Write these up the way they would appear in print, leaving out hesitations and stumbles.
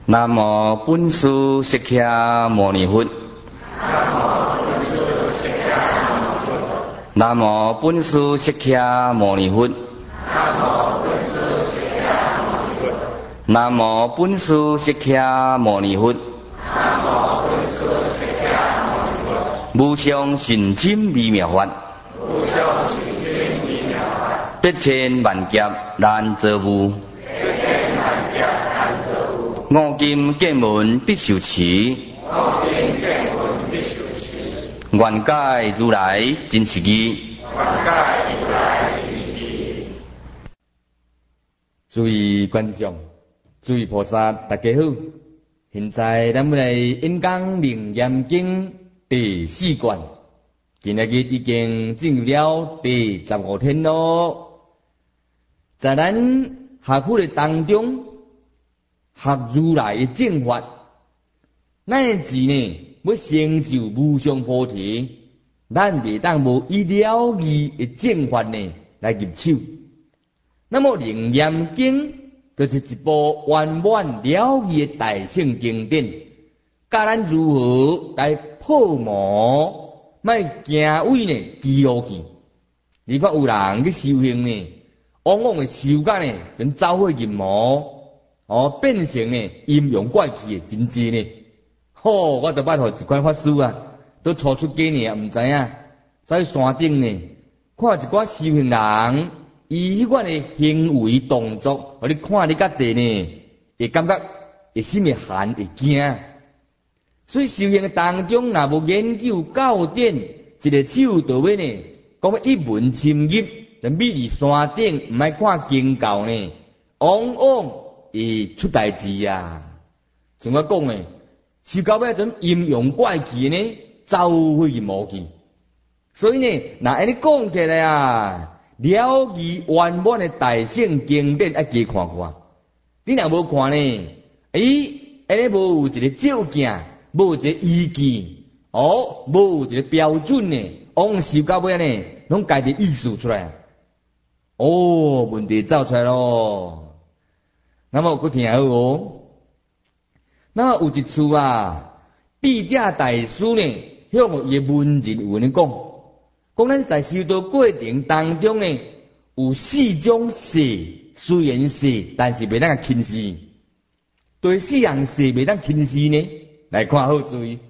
南无本师释迦牟尼佛。南无本师释迦牟尼佛。南无本师释迦牟尼佛。无上甚深微妙法，百千万劫难遭遇。五金见闻必受持，愿解如来真实义。诸位观众，诸位菩萨，大家好！现在咱们来演讲《楞严经》第4卷，今日已经进入了第15天咯。在咱学府的当中，学如来的正法，乃至呢要成就无上菩提，咱袂当无以了义的正法呢来入手。那么《楞严经》就是一部圆满了义的大乘经典，教咱如何来破魔，莫行为呢记录去。你看有人去修行呢，往往的修甲呢，就走火入魔。变成呢阴阳怪气的真济呢。我都捌互一款法师啊，都初出家呢，唔知影，走去山顶呢，看一寡修行人，伊迄款的行为动作，互你看你家己呢，会感觉会心会寒会惊。所以修行的当中，若无研究教典，一个手到尾呢，讲一门深入，就秘伫山顶，唔爱看经教呢，往往会出代志啊！像我讲诶，修到尾阵阴阳怪气呢，走火入魔去。所以呢，若安尼讲起来啊，了义圆满的大乘经典要加看看。你若无看呢，安尼无有一个照镜，无有一个依据，无有一个标准呢，往修到尾呢，拢家己意思出来。问题走出来咯。那么佮听好那么有一处啊，智者大师呢，向伊文人有呢讲咱在修道过程当中呢，有4种事，虽然是，但是袂当个轻视。对4样事袂当轻视呢，来看好注意。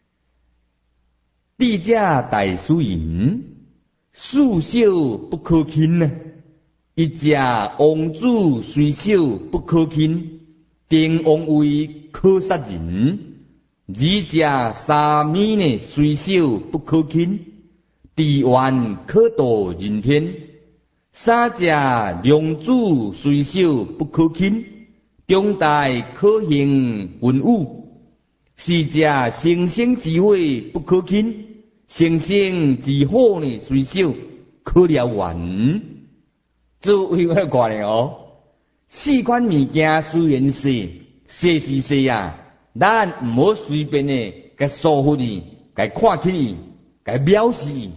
智者大师言：事小不可轻啊。一只王子虽小不可轻，定王位可杀人；二只沙弥呢虽小不可轻，地愿可度人天；三只良子虽小不可轻，中大可行文武；四只生生智慧不可轻，生生之火呢虽小可了缘。诸位要看呢4款物件虽然是啊，咱唔好随便呢，甲疏忽伊，甲看轻伊，甲藐视伊。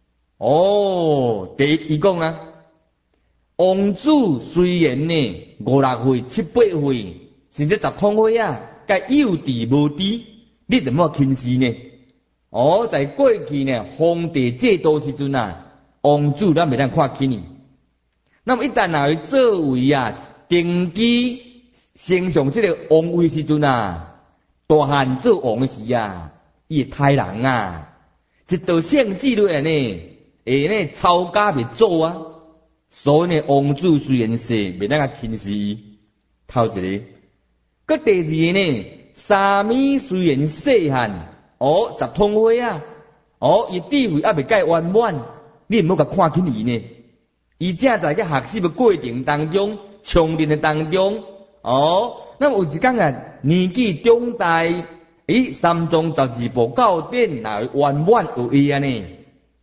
第一伊讲啊，王子虽然呢5、6岁、7、8岁，甚至10通岁啊，甲幼稚无知，你就莫轻视呢。在过去呢，皇帝制度时阵啊，王子咱袂当看轻伊。那么一旦若去作为啊，登基升上这个王位时阵啊，大汉做王的时啊，伊会杀人啊，一道圣旨落来呢，会呢抄家袂做啊。所以呢，王子虽然是袂当个轻视伊，头一个。搁第二个呢，沙弥虽然细汉，10通岁啊，伊智慧还袂介圆满，你毋好甲看轻伊呢。伊正在个学习的过程当中，充电的当中，那么有一天啊，年纪中大，3宗12部教典若圆满有伊安尼，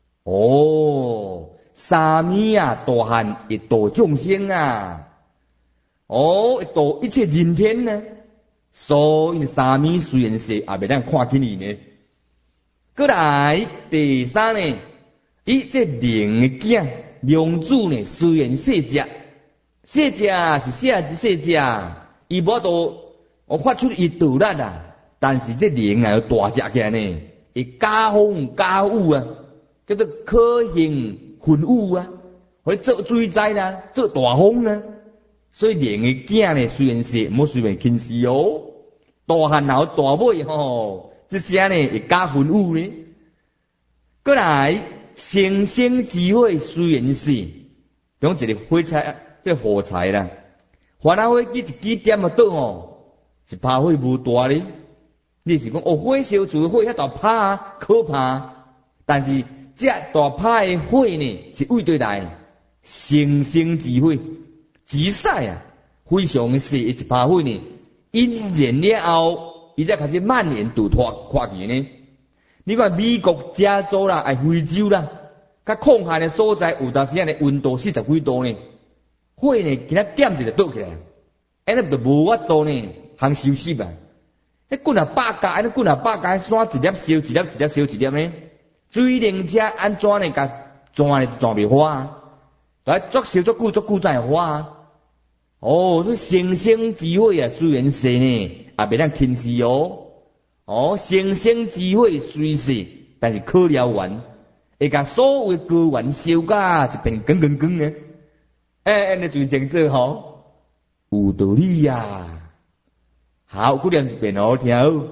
沙弥啊，大汉会度众生啊，会度一切人天呢。所以沙弥虽然是，也袂当看轻伊呢。过来第三呢，这灵的囝。良子呢，虽然细只是细只，伊无度发出伊道力啊，但是这灵啊要大只起来呢，会加风加雨啊，叫做可行混雨啊，或者做水灾啦，做大风啊。所以灵的囝呢，虽然是莫随便轻视哦，大汉后大尾吼，这些呢会加混雨呢。过来星星之火虽然是用一个火柴，这火柴啦，番仔火举一支点啊倒哦，一把火无大哩。你是讲哦，火烧厝火遐大拍啊，可怕。但是这大拍的火呢，是为对来星星之火，直使啊，非常细一把火呢，引燃了后，伊才开始蔓延到跨去呢。你看美国加州啦，非洲啦，甲空旱的所在，有当时的温度40几度呢，火呢，今仔点就倒起来，安尼就无法度呢，通收拾啊。迄滚啊百架，安尼滚啊百架，山一粒烧一粒，一粒烧一粒呢。水灵车安怎呢？甲钻呢钻袂花啊？来足烧足久才会花啊。哦，这星星之火啊，虽然细呢，也袂当轻视哦。哦，星星之火虽细，但是可燎原，会甲所有的高原烧甲一片光光光呢。安尼最正做吼，有道理呀。好，古念一遍好听。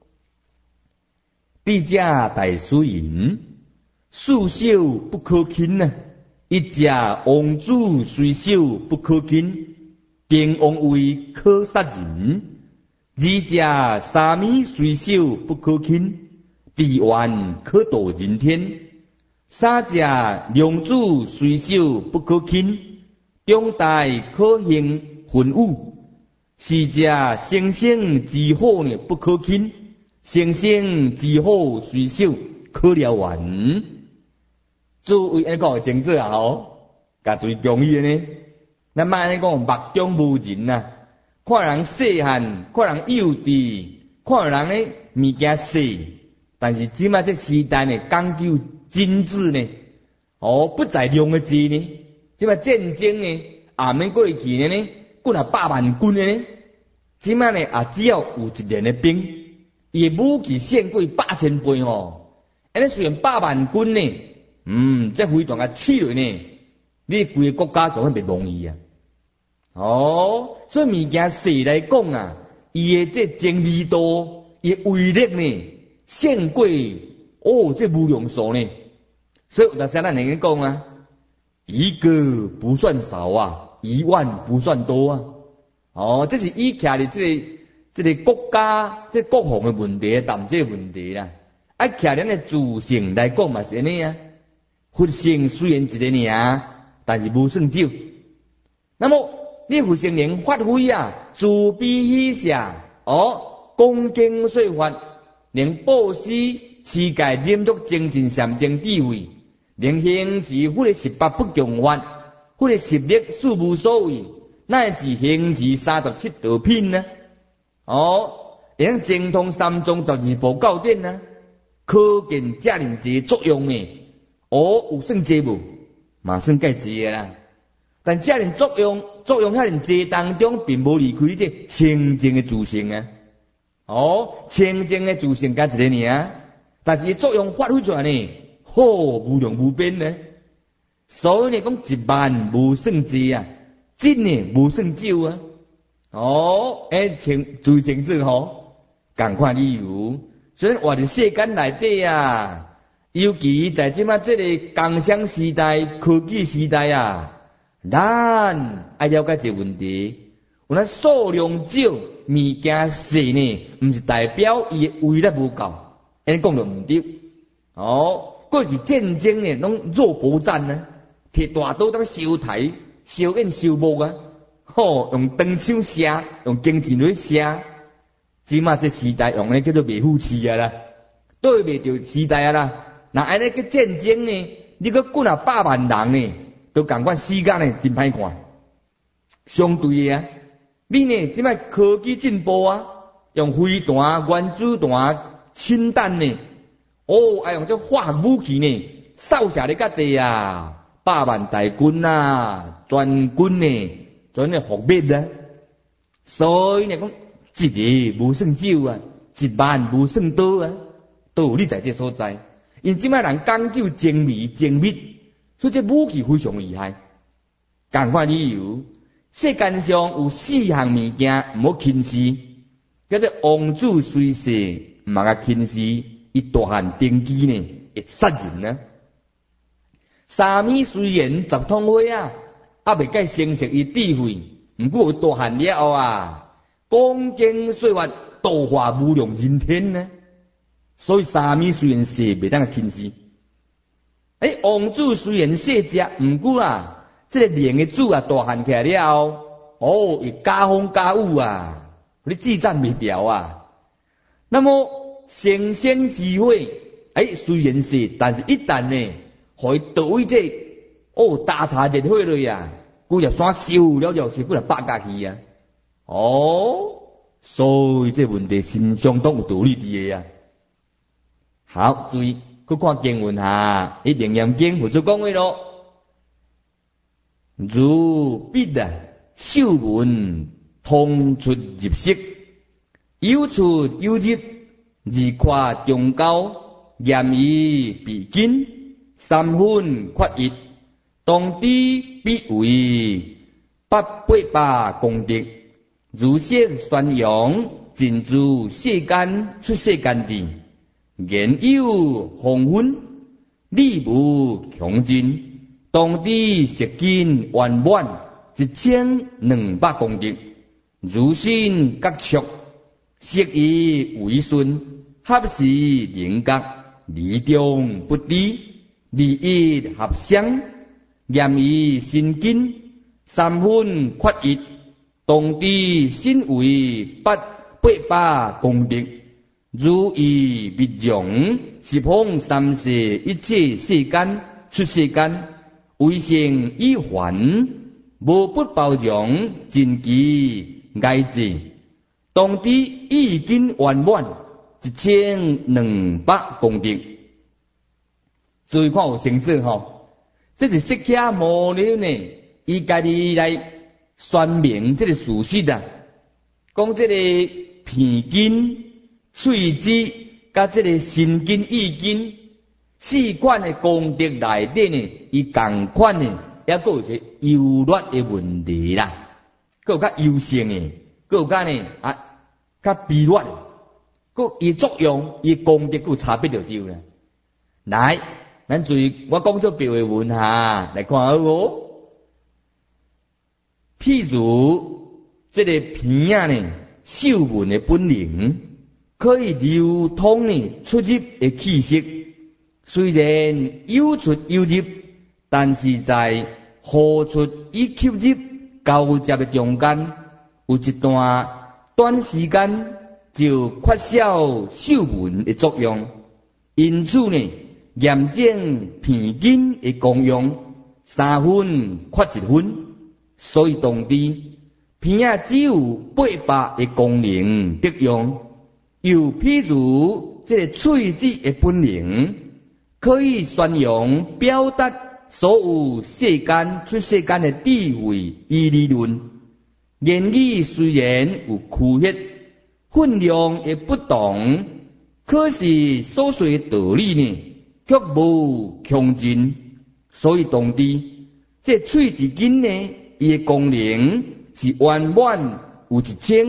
地价大水银，四手不可轻啊！一只王子随手不可轻，定王位可杀人。二只沙弥随手不可轻，地缘可度人天。三只良子随手不可轻，中代可行混雨。四只星星之火呢不可轻，星星之火随手可燎原。诸位安讲会清楚啊吼，甲最容易呢。咱莫安尼讲目中无人啊，看人细汉，看人幼稚，看人呢物件细，但是即摆这时代呢讲究精致呢，不在量的字呢，即摆战争呢也免过去呢。几啊百万军的呢，即摆呢只要有一连的兵，伊的武器胜过8000倍吼。安尼虽然百万军呢，这飞弹啊刺落呢，你规个国家就会被容易啊。所以物件细来讲啊，伊的这精密度，伊的威力呢，胜过这无量数呢。所以有当时咱能讲啊，一个不算少啊。1万不算多啊！这是以徛伫这个国家这国防的问题，谈这个问题啦。徛咱的自性来讲嘛是安尼啊。佛性虽然一个尔，但是无算少。那么你佛性能发挥啊，慈悲喜舍恭敬说法，能布施、持戒、忍辱、精进、禅定、智慧，能行持佛的18不共法。或者10力事无所为，乃至行持37道品呢？能精通3宗12部教典呢？可见遮尔济作用呢？有算济无？嘛算介济的啦。但遮尔作用遐尔济当中，并无离开这清净的自性啊。清净的自性加一个尔，但是伊作用发挥出来呢，无量无边呢。所以呢，讲1万无算济啊，真呢无算少啊。最清楚吼，共款理由。所以活伫世间内底啊，尤其在即摆这个工商时代、科技时代啊，咱爱了解一个问题：有咱数量少、物件细呢，毋是代表伊的威力无够。安尼讲就毋对。过去战争呢，拢肉搏战呢。摕大刀当烧台、烧烟、烧木啊！用长枪射，用弓箭去射。即马这时代用咧叫做灭虎器啊啦，对袂着时代啊啦。那安尼个战争呢，你个几啊百万人呢，都共款死甲呢真歹看。相对的啊，你呢即摆科技进步啊，用飞弹、原子弹、氢弹呢，爱用这化学武器呢，扫射你甲地啊！100万大军啊，全军呢，全呢覆灭啊。所以呢，讲一个无算少啊，一万无算多啊，都有你在这所在。因即摆人讲究精微精密，所以这武器非常厉害。共款理由，世间上有4项物件毋好轻视，叫做王子随世，毋通甲轻视，伊大汉登基呢，会杀人啊。三米虽然10通花啊，也未解成熟伊智慧，毋过有大汉了后啊，光经岁月，度化无量人天呢。所以三米虽然细，袂当轻视。王子虽然细只，毋过啊，这个灵的主啊，大汉起来了后，伊家风家武啊，你自赞袂掉啊。那么成仙智慧，虽然是，但是一旦呢，互伊倒位这大茶热火落啊，几粒山烧了是几粒百家去啊。所以这问题是相当有道理的啊。好，注意，去看经文下，《楞严经》佛祖讲话咯。如笔啊，秀文通出入息，有出有入，二跨中高，严以必紧，三分缺一，当知必为800功德，如色宣扬，尽诸世间出世间地。言有红昏，力无强劲，当知实根圆满，1200功德，如心觉触，色以为顺，合时灵觉，理中不离，利益合相，严以心根，3分缺一，当知心为800功德。如意密容，十方三世一切世间出世间，为成以还，无不包容，尽其爱智，当知意根圆满，1200功德。注意看有清楚吼，这是释迦牟尼呢，伊家己来宣明这个事实啊，讲这个鼻根。喙齿甲这个心根、意根4款的功德内底呢，伊同款呢，也佫有一个优劣的问题啦，佫有较优胜的，佫有较呢较卑劣的，佫伊作用、伊功德佫有差别就对啦。来，咱注意，我讲做别的文下来看好哦。譬如这个鼻啊呢，嗅闻的本能。可以流通呢出入的气息，虽然有出有入，但是在呼出与吸入交接的中间，有一段短时间就缺少嗅闻的作用，因此呢，验证鼻根的功用3分缺1分，所以当知鼻啊只有800的功能得用。又譬如这个喙齿的本能，可以宣扬表达所有世间出世间的智慧与理论。言语虽然有区别，分量也不同，可是所说的道理呢，却无穷尽。所以当知这喙齿根呢，伊的功能是圆满，有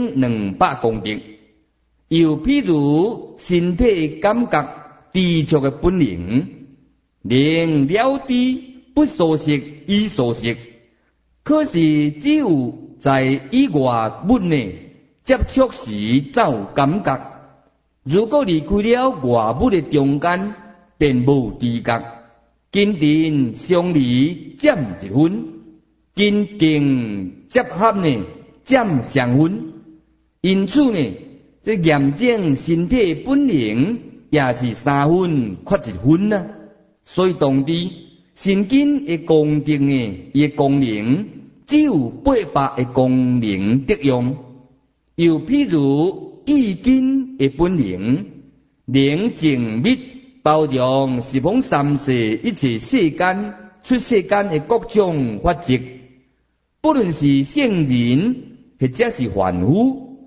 1200功德。又譬如身体感觉知触的本能，能了知不所识与所识，可是只有在以外物呢接触时才有感觉，如果离开了外物的中间，便无知觉。紧邻相离减1分，紧近接合呢减2分，因此呢。这验证身体本能也是3分缺1分啊，所以当知神经的功德呢，伊的功能只有800的功能得用。又譬如意根的本能，能静密包容十方三世一切世间出世间的各种法则，不论是圣人或者是凡夫。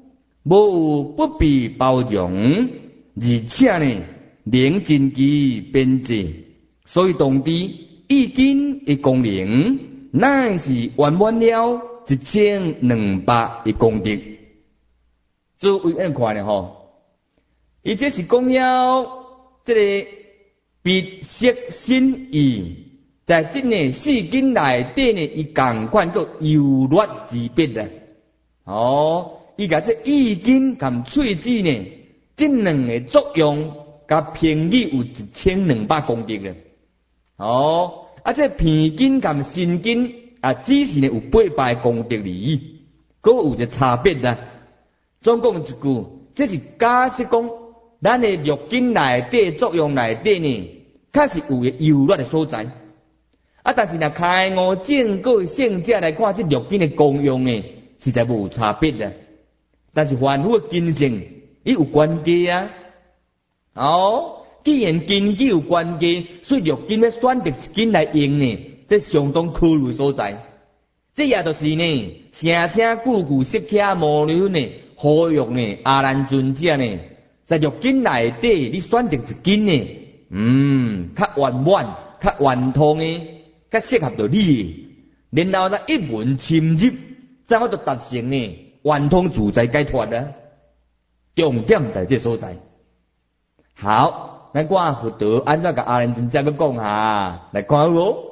无不必包容，而且呢，能真其边界。所以当知易经的功能，乃是圆满了1200的功德。诸位按看咧吼，伊这是讲了这个必色心意，在这个四经内底呢，伊共款个优劣之别咧。伊甲这易经含喙齿呢，这两个作用，甲评语有1200功德咧。这鼻经含心经只是呢有800功德而已，佫有一个差别啦。总共一句，这是假设讲，咱的六经内底作用内底呢，确实有个优劣的所在。但是若开悟正果圣者来看，这六经的功用呢，实在无差别的。但是凡夫的根性，伊有关系啊。既然根基有关系，所以六经要选择一经来用呢，这相当考虑所在。这也就是呢，声声句句释迦牟尼佛呢，呼吁呢阿难尊者呢，在六经内底，你选择一经呢，较圆满、较圆通的，较适合到你，然后呢一门深入，才我就达成呢圆通自在解脱啊。重点在这所在。好，咱看佛陀安怎甲阿难尊者去讲下，来看咯。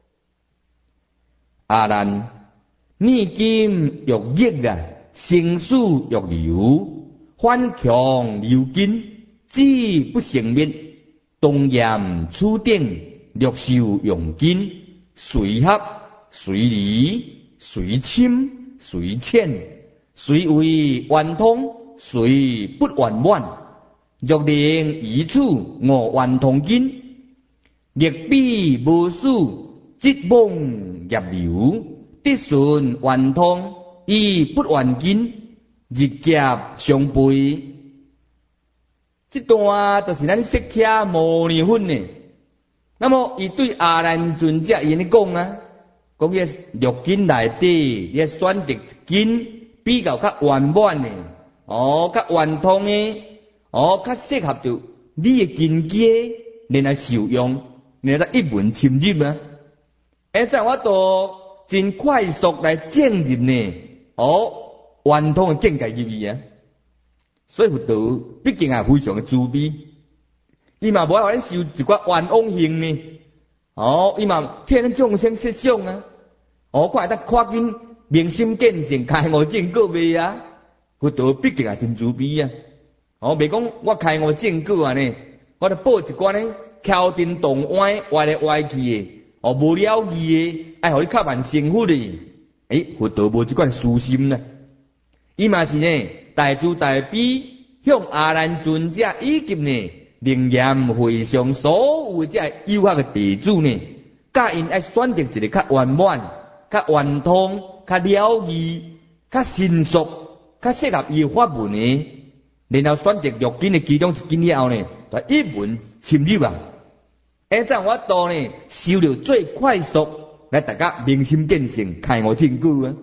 阿难，逆境欲逆生死欲流，反强流金，志不成灭，东严处定，略受用金，随合随离，随深随浅，随为圆通，随不圆满。若能以此我圆通经，历彼无数，即梦业流，得顺圆通，以不圆经，日劫相背。这段就是咱释迦牟尼佛呢。那么伊对阿难尊者伊安尼讲啊，讲迄六经内底，你选择一经比较较圆满的，较圆通的。较适合着你的根基，然后受用，然后一门深入啊。这我都真快速来进入呢，圆通的境界入去啊。所以佛陀毕竟也非常的慈悲，伊嘛无爱互咱受一寡冤枉刑呢。伊嘛替咱众生设想啊。看得看紧明心见性，开悟正果未啊？佛陀毕竟也真慈悲啊。袂讲我开悟正果啊呢，我著报一关呢，敲灯动歪，歪来歪去的，无了义的，爱互你较慢成佛的。佛陀无这款私心呢。伊嘛是呢，大慈大悲，向阿难尊者以及呢，灵验会上所有这有学的弟子呢，教因爱选择一个较圆满、较圆通、较了义、较成熟、较适合伊法门的。然后选择六经的其中一经了后呢，就一门深入啊。这样我都呢，修了最快速，来大家明心见性，开悟正果啊。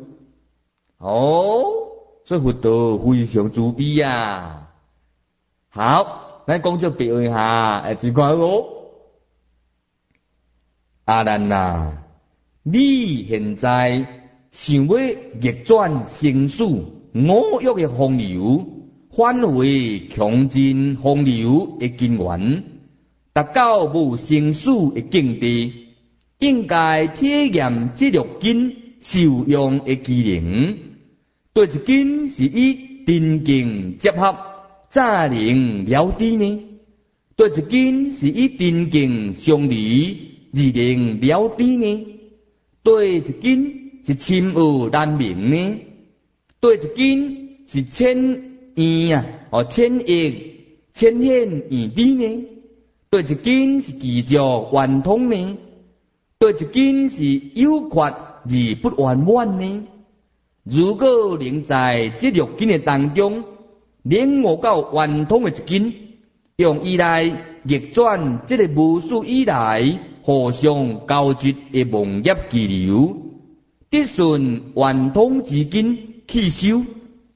所以佛陀非常慈悲啊。好，咱讲这别位下，只看咯。阿难啊，你现在想要逆转生死五欲的洪流，反为强劲洪流的根源，达到无生死的境地，应该体验这六经受用的机能。对一经是以定境结合，才能了知呢？对一经是以定境相离，而能了知呢？对一经是深恶难明呢？对一经是千验千亿千显易知呢？对一经是记住圆通呢？对一经是有缺而不圆满呢？如果能在这六经的当中领悟到圆通的一经，用以来逆转这个无数以来互相交织的梦业气流，得顺圆通之经去修，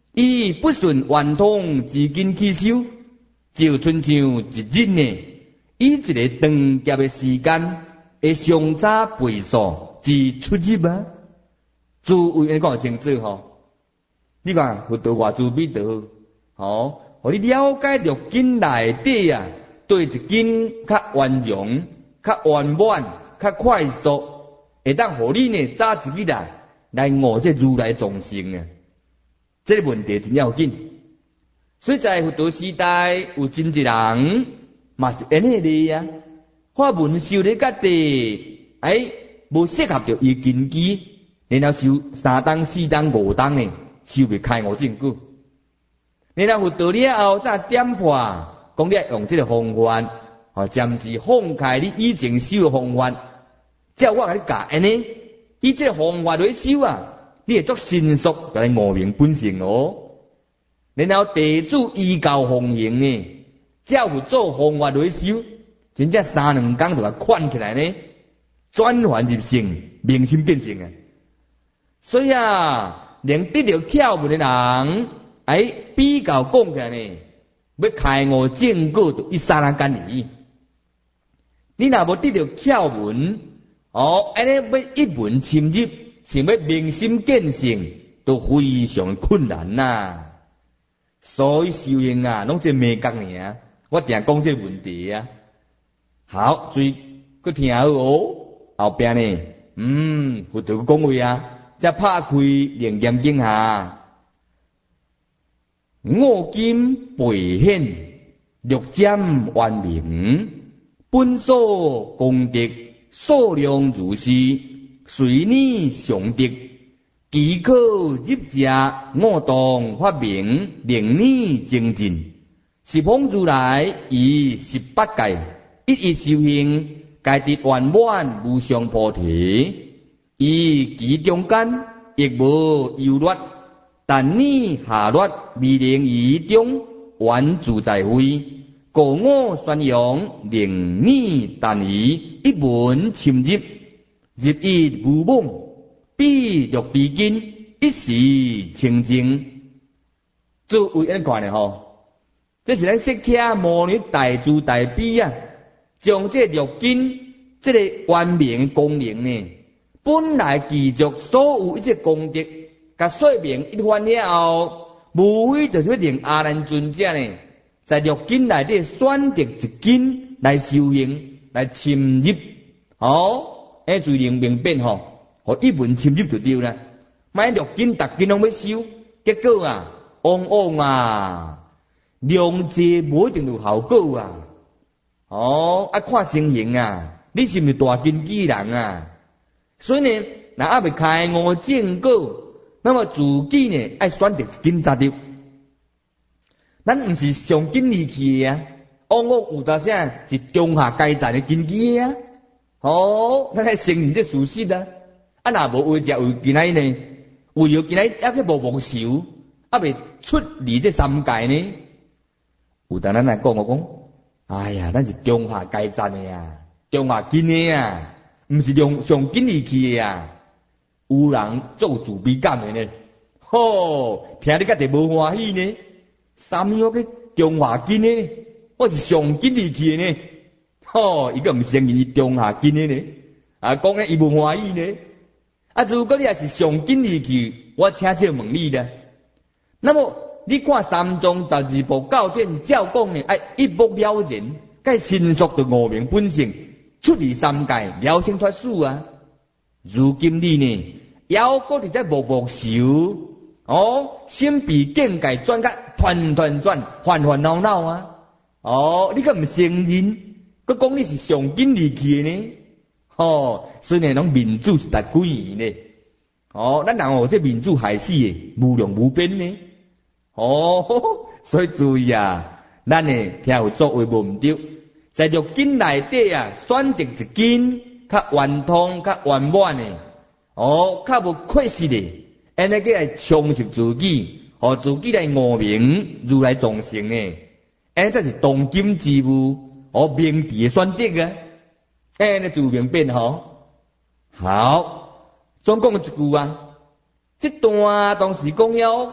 伊不顺圆通自根起修，就亲像一日呢，以一个长夹的时间，会上早倍数至出入啊。诸位安讲清楚吼，你看佛陀偌慈悲道，吼，互你了解到经内底啊，对一经较圆融、较圆满、较快速，会当互你呢早一日来悟这如来众生啊。这个问题真要紧，所以在佛陀时代有真一人嘛是安尼的啊。法门修咧家己，无适合着伊根基，然后修3当、4当、5当呢，修未开悟正果。然后佛陀了后再点破，讲你要用这个方法，暂时放开你以前修的方法，照我甲你教安尼，以这个方法来修啊。你会足迅速就来悟明本性哦。然后地主依教奉行呢，照有做方法来修，真正3-2工就来款起来呢，转换入性，明心见性啊。所以啊，连得到窍门的人，比较讲起来呢，要开悟正果就1-3工而已。你若无得到窍门，安尼要一门深入。想要明心见性，都非常困难呐。所以修行啊，拢这迷讲尔。我定讲这问题啊。好，所以佮听好哦。后边呢，佛陀讲话啊，才拍开楞严经下，五金背显，六占圆明，本所功德数量如是。随你常德，即可入家我当发明，令你精进。十方如来以18界，一一修行，皆得圆满无上菩提。以其中间亦无优劣，但你下劣未能于中圆自在慧。故我宣扬，令你但以一门深入。日益无梦，必欲必经，一时清净。诸位安看呢吼？这是咱释迦牟尼大慈大悲啊，将这六根这个圆明功能呢，本来记住所有一切功德，甲说明一番了后，无非就是要令阿难尊者呢，在六根内底选择一根来修行，来深入。最明辨互一门深入就对啦。买六根逐根拢要修，结果啊，往往啊，量济无一定有效果啊。看情形啊，你是毋是大根基人啊？所以呢，若还未开悟正果，那么自己呢，爱选择一根才对。咱毋是上紧离去啊，往往有当啥是中下阶层的根基啊。咱来承认这事实啊！若无为着为今仔呢，为了今仔还去无修，未出离这3界呢？有当咱来讲，我讲，咱是中下阶层的啊，中下根的啊，毋是上紧离去的啊。有人做自卑感的呢，听你甲就无欢喜呢。啥物我去中下根的呢？我是上紧离去的呢。伊个毋承认伊中下根的呢，讲咧伊无欢喜呢。如果你也是上紧离去，我请教问你啦。那么你看三藏12部教典照讲呢，一目了然，该迅速就悟明本性，出离3界，了清脱死啊。如今你呢，犹搁伫在默修，心被境界转甲团转，烦恼恼啊。你个毋承认？佮讲你是上紧离去的呢，所以呢，拢民主是达几年呢？咱人这民主害死的，无量无边呢。所以注意啊，咱呢听有作为无毋对，在六根内底啊，选择一根较圆通、较圆满的，较无缺失的，安尼个来充实自己，自己来悟明如来众生呢，安尼才是当今之务。明智的选择啊，你自明辨好。总讲一句啊，这段当时讲了，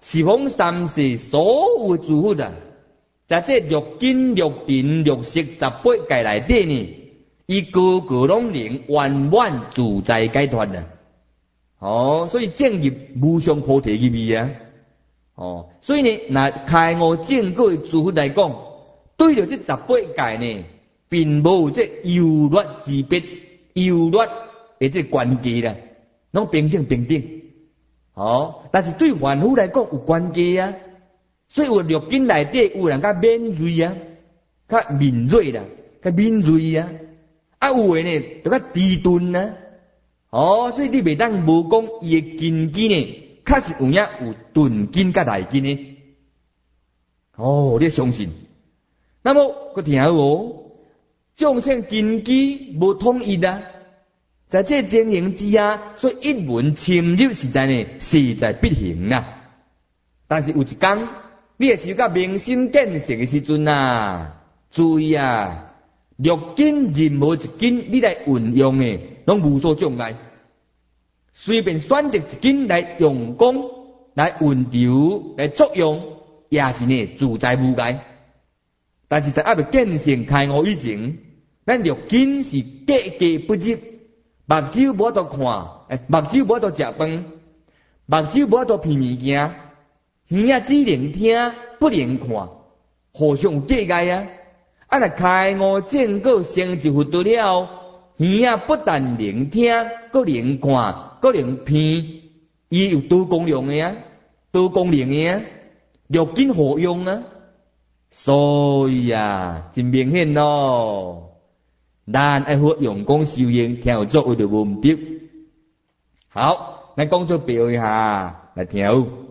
是方三世所有诸佛啊，在这六根、六尘、六识18界内底呢，伊个个拢能圆满自在解脱啊！哦，所以正入无上菩提入味啊！哦，所以呢，那开悟正果的诸佛来讲，对着这18界呢，并无这优劣之别、优劣的这关系啦，拢平等平等。哦，但是对凡夫来讲有关系啊，所以有六根内底有人较敏锐啊，较敏锐啦，较敏锐啊，啊有诶呢，就较迟钝啊。哦，所以你袂当无讲伊诶根基呢。确实有影有钝根甲大根呢。哦，你相信？那么佮听哦，众生根基无统一啊，在这情形之下，所以一门深入实在呢，势在必行啊。但是有一天，你会受到明心见性的时阵啊，注意啊，六根任何一根你来运用呢，拢无所障碍。随便选择一根来用功、来运流、来作用，也是呢自在无碍。但是在还未见性开悟以前，咱六根是格格不入，目睭无法度看，目睭无法度食饭，目睭无法度闻物件，耳仔只能听，不能看，互相有隔碍啊！啊，若开悟正果成就佛道了，耳仔不但能听，阁能看。个能偏，伊有多功能的啊，多功能的啊，六根好用啊，所以啊，真明显咯。咱爱好用功修行，听有作为就无毋对。好，咱讲做表一下来听。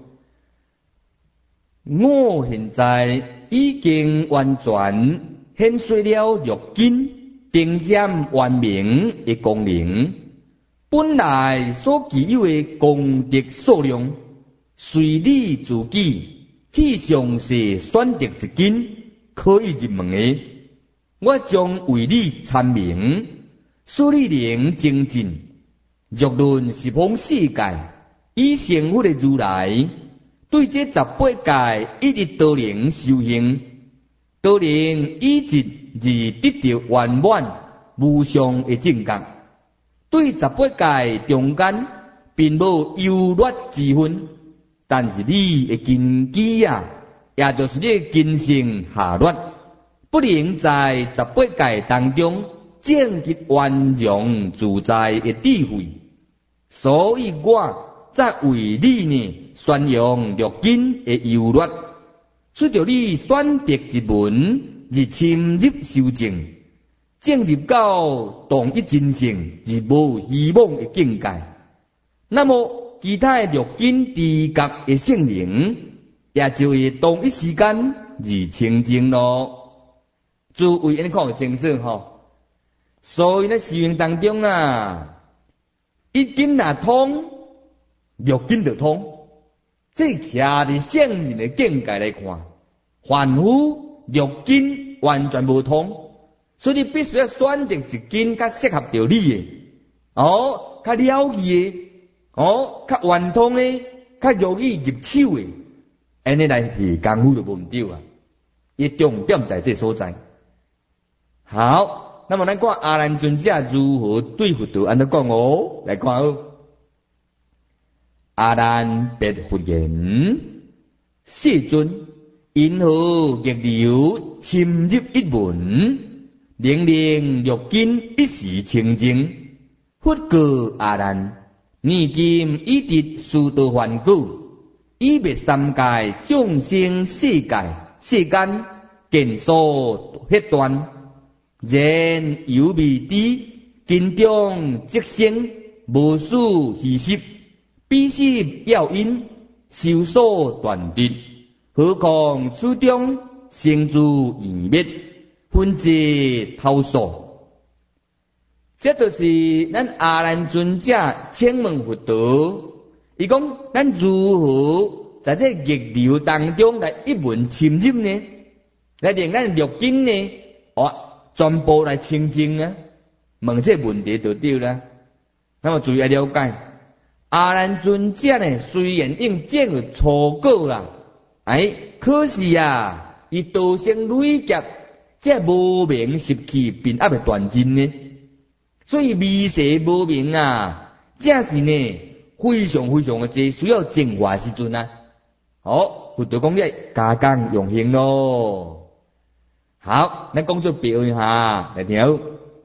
我现在已经完全显示了六根顶尖完明的功能。本来所具有的功德数量，随你自己去详细选择一根可以入门的，我将为你阐明，使你能精进。若论十方世界以成佛的如来，对这18界一日都能修行，都能以直而得到圆满无上的境界。对18界中间并无优劣之分，但是你的根基啊，也就是你的根性下劣，不能在18界当中证得圆融自在的智慧。所以我才为你呢宣扬六根的优劣，随着你选择一门而深入修正。进入到同一真性而无希望的境界，那么其他的六根知觉的性能，也就会同一时间而清净咯。诸位安尼看清楚吼。所以咧修行当中啊，一根若通，六根就通。这徛伫圣人的境界来看，凡夫六根完全无通。所以你必须要选择一根较适合着你的，哦，较了义的，哦，较圆通的，较容易入手的，安尼来下功夫就无毋对啊。伊重点在这所在。好，那么咱看阿难尊者如何对佛道安怎讲哦？来看哦。阿难白佛言：世尊，因何逆流深入一门？能令六根一时清净，佛告阿难：你今已得殊多梵故，以灭三界众生世间见所迄断，然犹未知经中即生，无属虚实，必须要因修所断绝，何况此中生诸异灭？分之头数，这就是咱阿难尊者请问佛道。伊讲咱如何在这逆流当中来一门深入呢？来令咱六根呢，全部来清净啊！问这问题就对了。那么注意要了解， 阿难尊者呢，虽然应证有初果啦，可是啊，伊道生累劫，这无明习气并还未断尽呢，所以微细无明啊，这是呢非常非常的济，需要净化时阵啊。佛陀讲咧，加工用行咯。好，咱讲做表一下来听。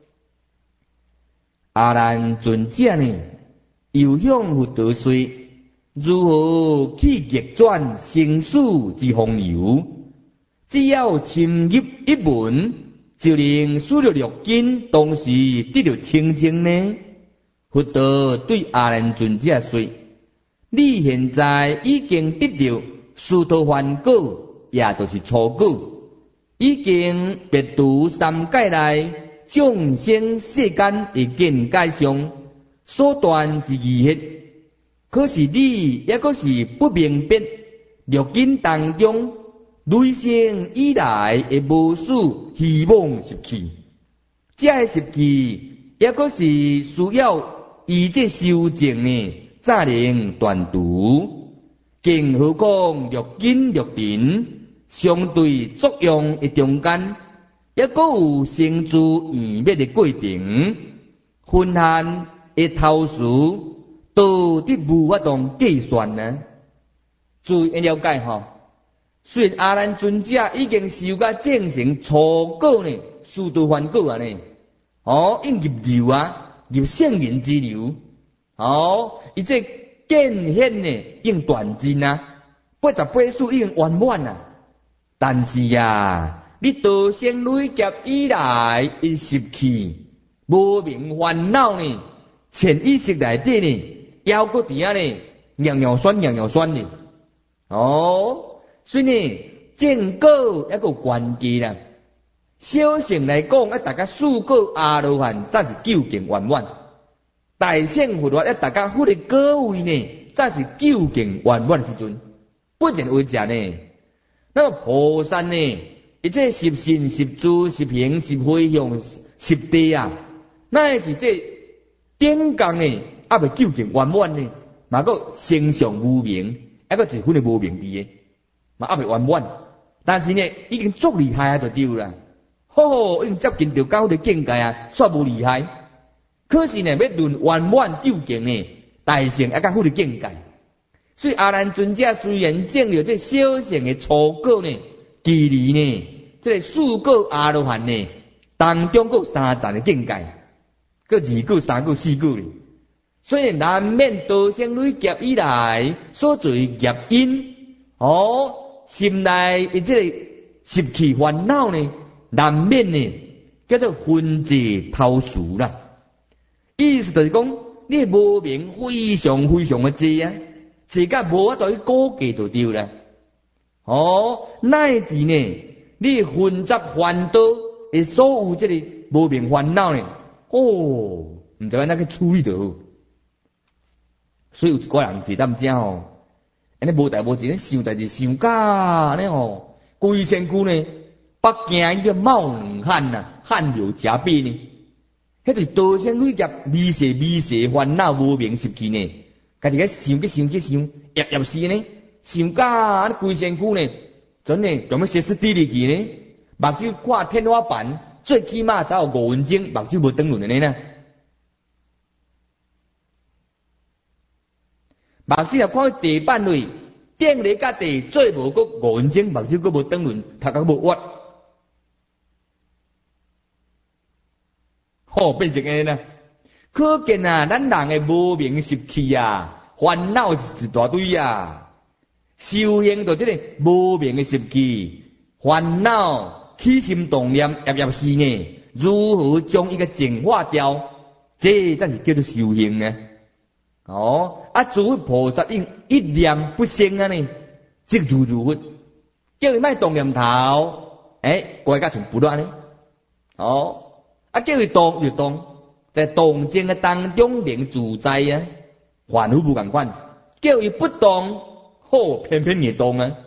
阿难尊者呢，又向佛陀说：如何去逆转生死之洪流？只要深入一门，就能使了六根同时得到清净呢？佛陀对阿难尊者说：你现在已经得到殊陀洹果，也就是初果，已经别除三界内众生世间的见解上所断之疑惑。可是你也阁是不明白六根当中累生以来的无数虚妄习气，这个习气也阁是需要依这修正呢，才能断除。更何况六根六尘相对作用的中间，也阁有生住异灭的过程，分限的头数，到底无法度计算呢？注意了解吼。虽然阿难尊者已经修到正成初果呢，殊陀洹果啊呢，已入流啊，入圣人之流，伊这见显呢，应断尽啊，88数已经圆满啊。但是啊，你道生累劫以来的习气、无明烦恼呢，潜意识内底呢，犹搁伫遐呢，尿酸呢。所以呢，正果还有关键啦。小乘来讲，大家四果阿罗汉才是究竟圆满；大乘佛法大家迄个果位呢，才是究竟圆满的时阵。不然为啥呢？那么菩萨呢，伊这十信、十住、十行、十回向、十地啊，那是这顶讲呢，还未究竟圆满呢，嘛个成上无明，还个一分的无明伫诶。嘛还未圆满，但是呢，已经足厉害啊，就对啦。已经接近到高的境界啊，煞无厉害。可是呢，要论圆满究竟呢，大乘还较好的境界。所以阿难尊者虽然证了这小乘的初果呢，其余呢，这个四果阿罗汉呢，当中有三层的境界，个二果、三果、四果呢。所以难免道生累劫以来所做业因，心内的这个习气烦恼呢，难免呢叫做分解透除啦。意思就是讲，你无明非常非常的济啊，济甲无法度去估计就对啦。乃至呢，你混杂烦恼的所有这个无明烦恼呢，唔知安怎去处理就好。所以有一个人是咱遮安尼无代无志，想代志想假安尼规身躯呢，北京伊个冒两汗呐，汗流浃背呢。迄就是道生累劫微细烦恼无明习气呢，家己个想，业死呢，想假安尼规身躯呢，真呢，做咩歇斯底里去呢？目睭看天花板，最起码才有5分钟，目睭无转轮安尼呢。目睭若看地板类，顶咧甲地做无个5分钟，目睭佫无转轮，头壳无屈，变成安尼啦。可见啊，咱人诶无明习气啊，烦恼是一大堆啊。修行就这个无明诶习气、烦恼、起心动念、业事呢，如何将伊个净化掉？这才是叫做修行呢。诸位菩萨应一念不生啊呢，即如佛，叫伊莫动念头，乖甲像不乱呢。叫伊动就动，在动静的当中能自在啊，凡夫不共款。叫伊不动，偏偏会动啊。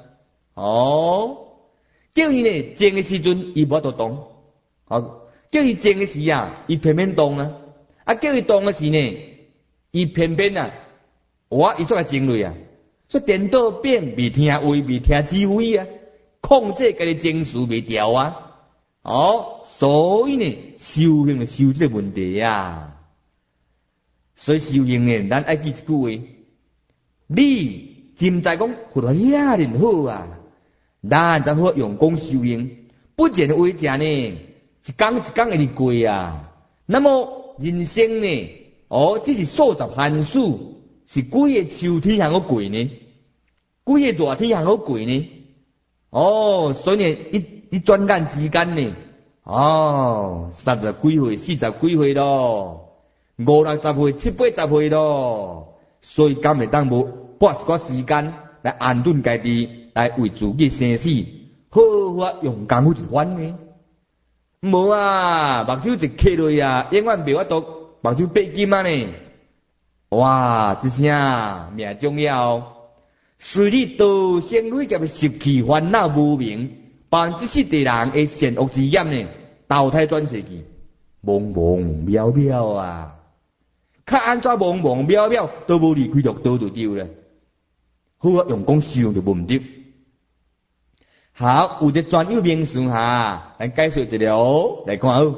叫伊呢静的时阵，伊无法度动。叫伊静的时啊，伊偏偏动啊。叫伊动的时呢，伊偏偏啊。 我伊做个情类啊，所以颠倒变未听话，未听指挥啊，控制家己情绪未调啊，所以呢，修行就修这个问题啊。所以修行呢，咱爱记一句话：你真在讲活得遐尼好啊，咱才好用功修行，不然为者呢，一天一天会过啊。那么人生呢，只是数十寒暑。是几个秋天通好过呢？几个热天通好过呢？所以呢，一转眼之间呢，30几岁、40几岁咯，50、60岁、70、80岁咯，所以敢会当无拨一寡时间来安顿家己，来为自己生死，好好用功夫一番呢？无啊，目睭一刻落啊，永远袂法度目睭拔金啊呢！哇！一声命重要，随你道生累劫习气烦恼无明，帮这世地人的善恶之业呢，投胎转世去，茫茫渺渺啊！较安怎茫茫渺渺，都无离开六道就对了。好啊，用功修就无毋对。好，有一个专有名词哈，来解说一下来看好。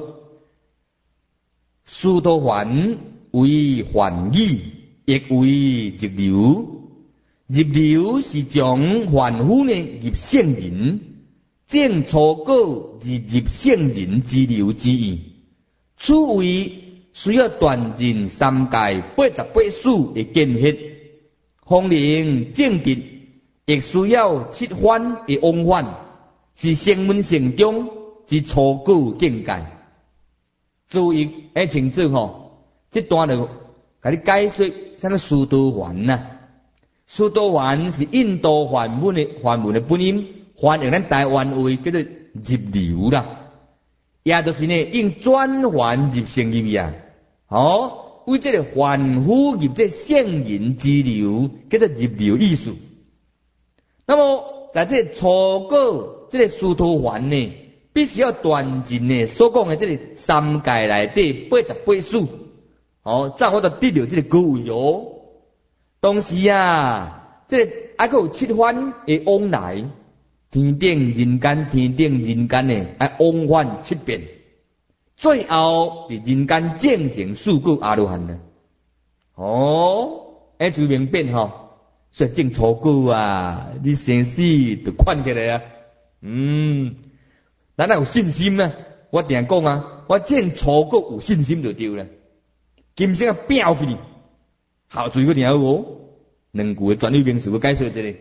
殊途幻为幻语，亦为入流。入流是将凡夫呢入圣人，正初果是入圣人之流之意。此为需要断尽三界88术的见血，方能正直，亦需要七番的往返，是声闻性中之初果境界。注意清楚这段就给你解说什么殊途幻呐？殊途幻是印度梵文的本音，翻译咱台湾话叫做入流啦，也就是呢用转换入圣入啊，为这个凡夫入这圣人之流，叫做入流意思。那么在这初果这个殊途幻呢，必须要断尽呢所讲的这个三界内底88术。这样我就得到这个果位哦。同时啊，这个还佫有七番的往来，天顶人间，天顶人间呢，爱往返7遍，最后伫人间正成四果阿罗汉呢。就明变所以正初果啊，你生死就看起来啊。咱有信心啊，我定讲啊，我正初果有信心就对了。今生啊，飙去，好注意个定好两句的专有名词，我解说一下。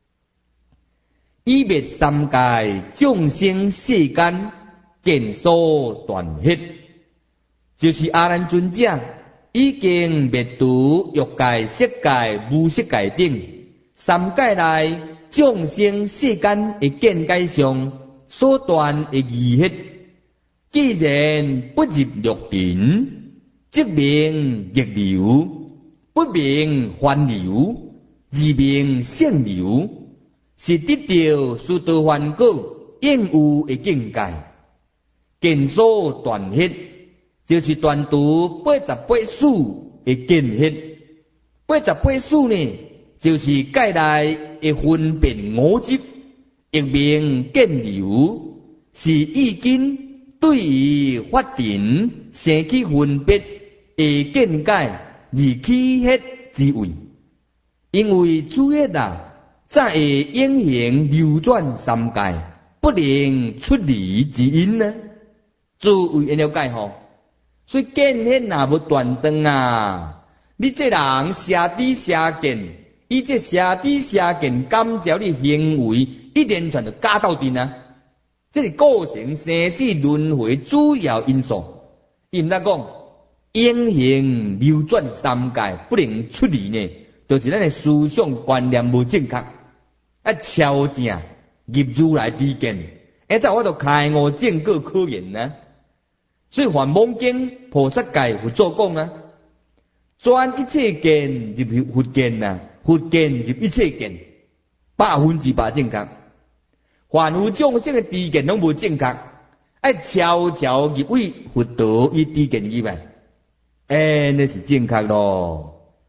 以灭三界众生世间见所断hết，就是阿难尊者已经灭除欲界、色界、无色界等三界内众生世间的见解上所断的义hết，既然不入六尘。即名逆流，不名幻流，而名圣流，是得到殊途幻果应有的境界。见所断hết，就是断除88术的见hết。88术呢，就是界内的分辨五执，亦名见流，是已经对于法尘生起分别。见解而起hết之位，因为此hết才会影响流转三界，不能出离之因呢。诸位了解所以见hết若无断断啊，你这人舍知舍见，伊这舍知舍见感召你行为一连串就加到阵啊，这是构成生死轮回主要因素。伊毋得讲。影响流转三界不能出离呢，就是咱的思想观念无正确，超正入如来之见，再我就开悟正果可言呢。所以《梵网经》菩萨戒佛祖讲啊，转一切见入佛见啊，佛见入一切见，100%正确。凡有众生的知见拢无正确，悄悄入为佛道以知见以外。那是正确咯。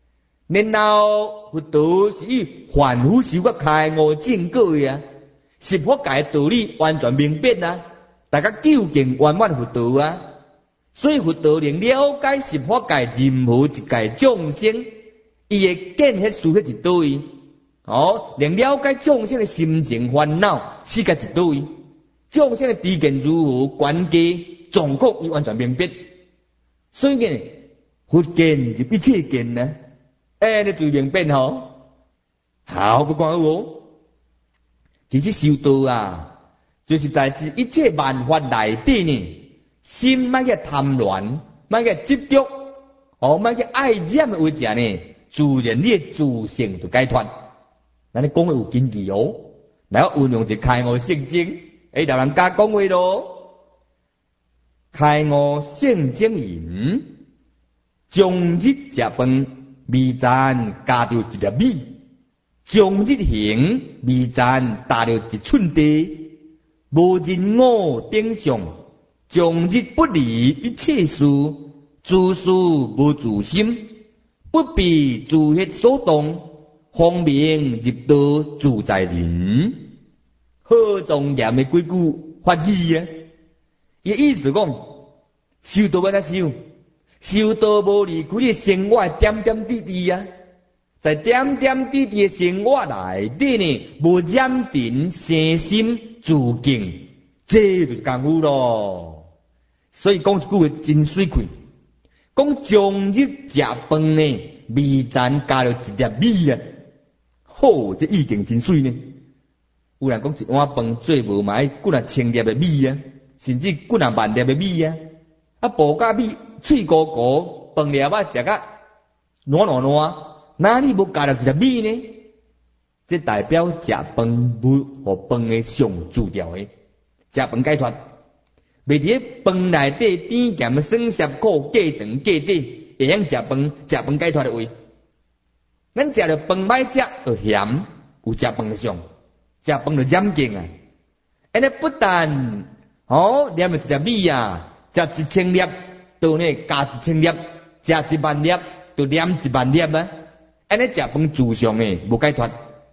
然后佛陀是以凡夫修甲开悟正果啊，十法界道理完全明白啊，大家究竟圆满佛陀啊。所以佛陀能了解十法界任何一界众生，伊会见迄事迄一倒位，能了解众生的心情烦恼，世界一倒位，众生的知见如何，关机状况伊完全明白。所以呢，佛见就一切见呢，你最明白吼。好，不讲哦，其实修道啊，就是在这一切万法内底呢。心莫去贪恋，莫去执着，莫去爱染的为者呢，自然你的自性就解脱。咱你讲的有根据哦，然后运用一开悟圣经，老人家讲话咯。开悟圣经言：终日食饭，微赞加着一粒米；终日行，微赞踏着一寸地。无人我顶上。终日不离一切事，自事无自心，不必自迄所动，方明入道自在人。好庄严的规矩法义啊！伊意思讲，修道要怎修？修道无离开你生活点点滴滴啊，在点点滴滴的生活内底呢，无染尘身心自敬，这就是功夫咯。所以讲一句话真水气，讲终日食饭呢，微赞加了一粒米啊！好，这意境真水呢。有人讲一碗饭做无买几啊千粒的米啊，甚至几啊万粒的米啊，布甲米脆糊糊，饭粒啊食甲软软软，哪里无加了一粒米呢？这代表食饭无互饭的上主要的，食饭解脱。袂伫饭内底甜咸酸涩苦过长过短，会晓食饭解脱的位。咱食着饭歹食就咸，有食饭上，食饭就染净啊。安尼不但念了一粒米啊，食1000粒，就呢加1000粒，食10000粒，就念10000粒啊。安尼食饭自上诶无解脱。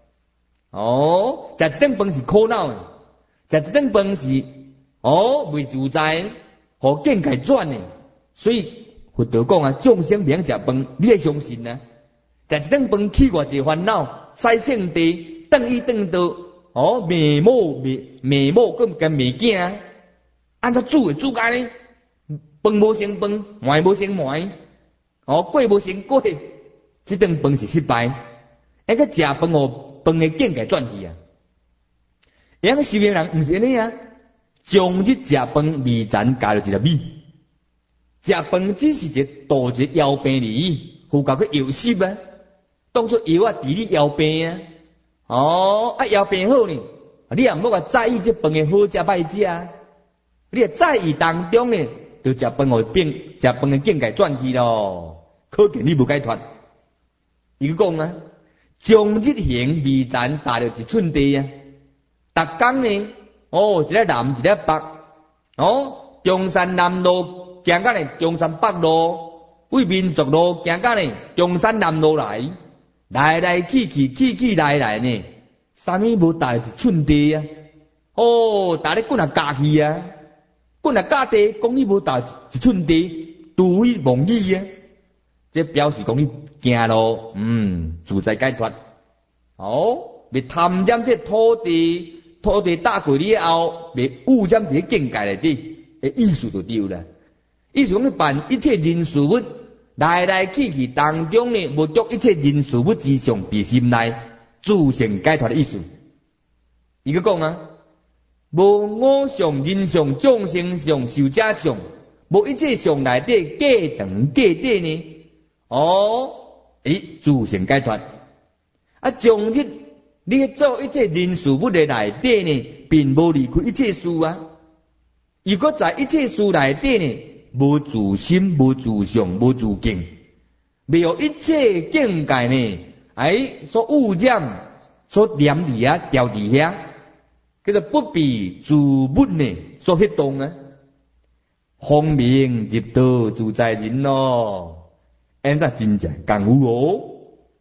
食一顿饭是苦恼诶，食一顿饭是。未自在，互境界转呢。所以佛陀讲啊，众生免食饭，你要相信啊。食一顿饭起偌济烦恼，使圣地，转去转到眉毛更跟眉镜，按照煮会煮家呢？饭无成饭，糜无成糜，粿无成粿，这顿饭是失败。个食饭互饭的境界转去啊。个修行人毋是安尼啊。终日食饭，微赞加了一粒米。食饭只是一度一药病而已，附加个药湿啊，当作药啊治你药病啊。药病好呢，你也莫个在意这饭的好食歹食啊。你也在意当中呢，就食饭会变，食饭的境界转去咯。可见你无解脱。伊讲啊，终日行微赞踏了一寸地啊，逐工呢。一个南一个北，中山南路行到呢中山北路，为民族路行到呢中山南路来，来来去去来来呢，啥物无踏一寸地啊？踏咧滚啊家去啊，滚啊家地，讲你无踏一寸地，独一无二啊，这表示讲你行路，自在解脱。别贪染这土地打过了后，袂污染伫境界内底，意思就对啦。意思讲你办一切人事物，来来去去当中呢，无着一切人事物之上伫心内，自性解脱的意思。伊个讲啊，无我相、人相、众生相、寿者相，无一切相内底过长过短呢。自性解脱。终日你去做一切人事物的内底呢，并无离开一切事啊。如果在一切事内底呢，无自心、无自相、无自敬，没有一切境界呢，所污染、所黏伫啊、掉伫遐，叫做不必自物呢所迄动啊。方明入道自在人咯，安怎真正功夫哦。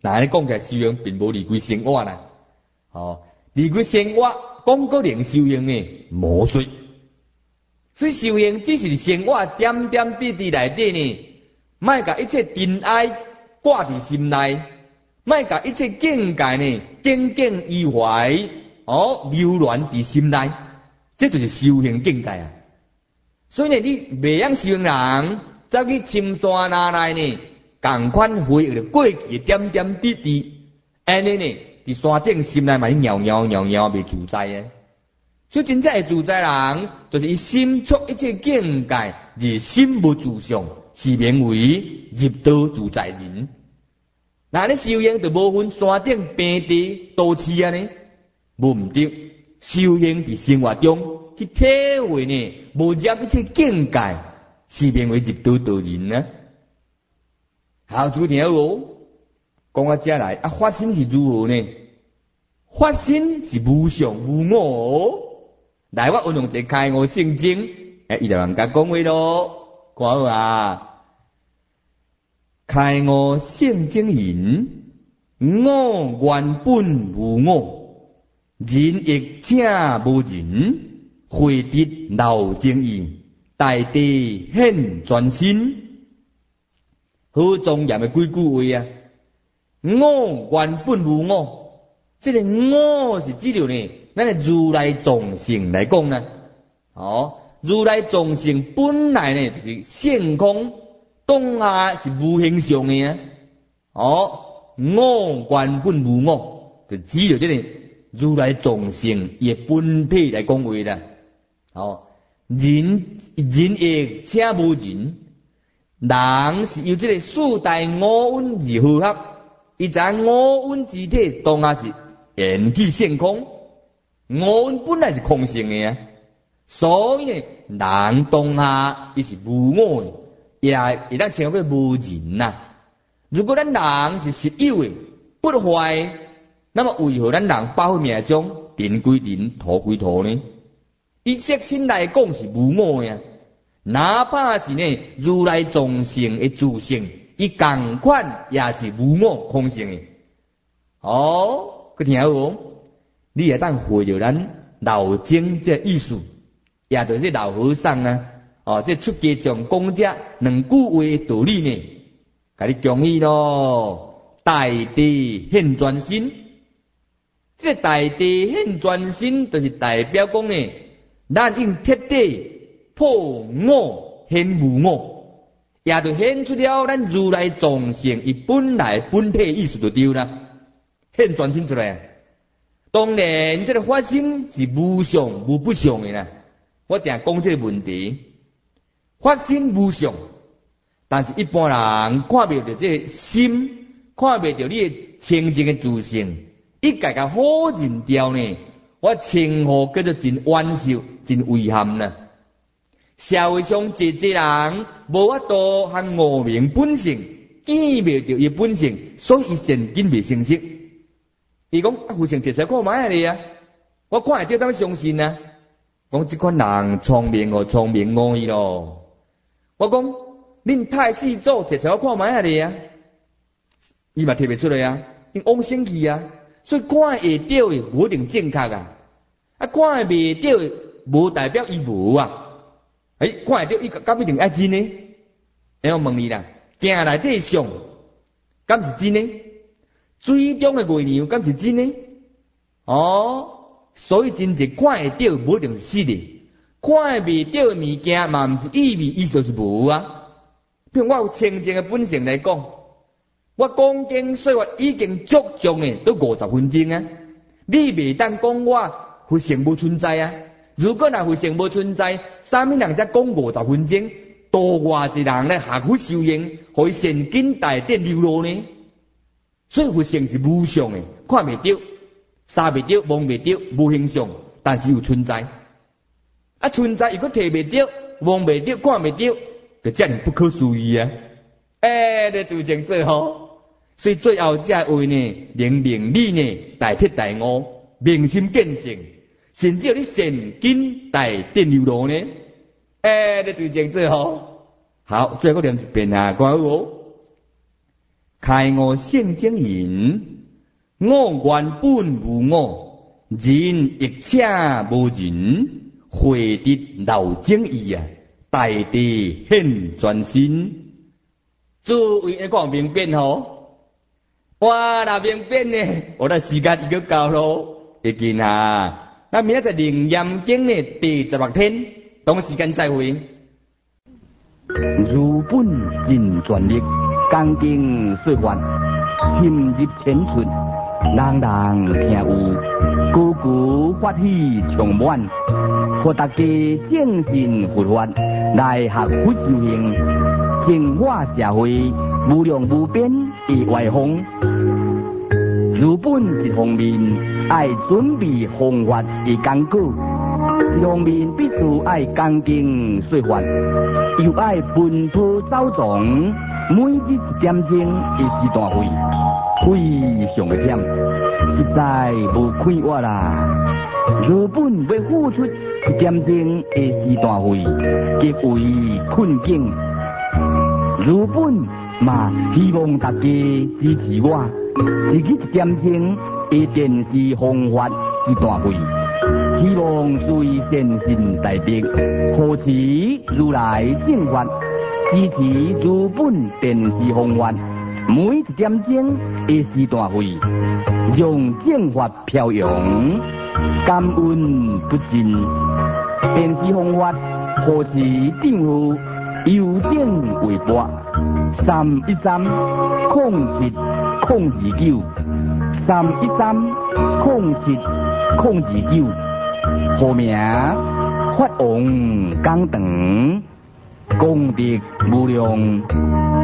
那安尼讲起来，修行并无离开生活啦。离开生活，讲个能修行呢，无说。所以修行只是生活点点滴滴内底呢，莫甲一切真爱挂伫心内，莫甲一切境界呢耿耿于怀，流乱伫心内，这就是修行境界啊。所以呢，你袂晓修行人，走去深山哪内呢，共款回忆着过去的点点滴滴，安尼呢，伫山顶心内嘛摇摇袂自在诶。所以真正会自在人，就是伊心触一切境界，而心无自相，是名为入道自在人。那你修行就无分山顶、平地、都市啊呢，无毋对。修行伫生活中去体会呢，无入一切境界，是名为入道道人啊。好，注听哦，讲到这来发心是如何呢？发心是无常无我哦。来，我运用一个开悟圣经，伊就人家讲话咯，看好啊。开悟圣经言：我原本无我，人亦且无人，慧得老正义，大地显全身。好庄严的几句话啊！我原本无我，这个我是指着呢。咱的如来众性来讲呢，如来众性本来呢就是性空，当下是无形象的啊。我原本无我，就指着这个如来众性伊的本体来讲话啦。人亦且无人，人是由这个四大五蕴而合合，伊在五蕴之体当下是缘起性空。我本来是空性的啊，所以呢，人当下伊是无我的，也当称为无人呐。如果咱人是实有的，不坏，那么为何咱人报命中人归人，土归土呢？以色心来讲是无我呀，哪怕是呢如来众性的自性，伊同款也是无我空性的。去听好。你也当会着咱老经这意思，也就是老和尚啊，这出家上讲这两句话的道理呢，甲你讲义咯。大地现全身，这个大地现全身，就是代表讲呢，咱用彻底破我现无我，也就显出了咱如来众性伊本来本体意思就对啦，现全身出来。当然，这个发心是无常无不常的啦。我定讲这个问题，发心无常，但是一般人看不到这个心，看不到你的清净的自性，一概个好认掉呢。我称呼叫做真冤受、真遗憾啦。社会上一人无法度和无明本性见未到伊本性，所以伊神经未成熟。伊讲佛性摕出来看卖你啊，我看会到怎么相信啊？讲这款人聪明哦，聪明无伊咯。我讲恁太师祖摕出来看卖你啊，伊嘛摕袂出来啊，因妄生去啊。所以看会到的无一定正确啊，看会袂到的无代表伊无啊。看会到伊敢一定爱真呢？我问你啦，镜内底相敢是真呢？水中的月亮敢是真呢？所以真正看会到无一定是实的，看会袂到的物件嘛毋是意味意思就是无啊。比如我有清净的本性来讲，我讲经说法已经足足呢，都50分钟啊。你袂当讲我佛性无存在啊。如果若佛性无存在，啥物人才讲50分钟？多偌一人来学佛修行，互伊神经大点流露呢？所以佛性是无常的，看袂到，杀袂到，摸袂到，无形象，但是有存在。存在如果摕袂到，摸袂到，看袂到，就遮尔不可思议啊！你自证最好。所以最后这话呢，能明理呢，大彻大悟，明心见性，甚至有你神经大点流露呢。你自证最好。好，最后念一遍啊，看好哦。 开悟性正人，我原本无我，人亦且无人，慧得老正义啊，大地显全身。诸位一讲明辨吼，哇，那明辨呢，我的时间已经到咯，已经啊，那明仔载灵验经呢第16天，同时间再会。 如本尽全力，刚经说法，深入浅出，人人听有，句句法喜充满，互大家正信佛法，来学佛修行，净化社会，无量无边的外风。如本一方面爱准备方法的讲稿，一方面必须爱刚经说法，又爱奔波走藏，每日1点钟的时段费，非常的险，实在无快活啦。如本要付出1点钟的时段费，极为困境。如本嘛希望大家支持我，一日1点钟的电视方法时段费，希望随善信大德，护持如来正法，支持如本电视方法，每1点钟的时段费，让正法飘扬，感恩不尽。电视方法护持账户邮件微博3130729 3130729，号名法王讲堂，功德无量。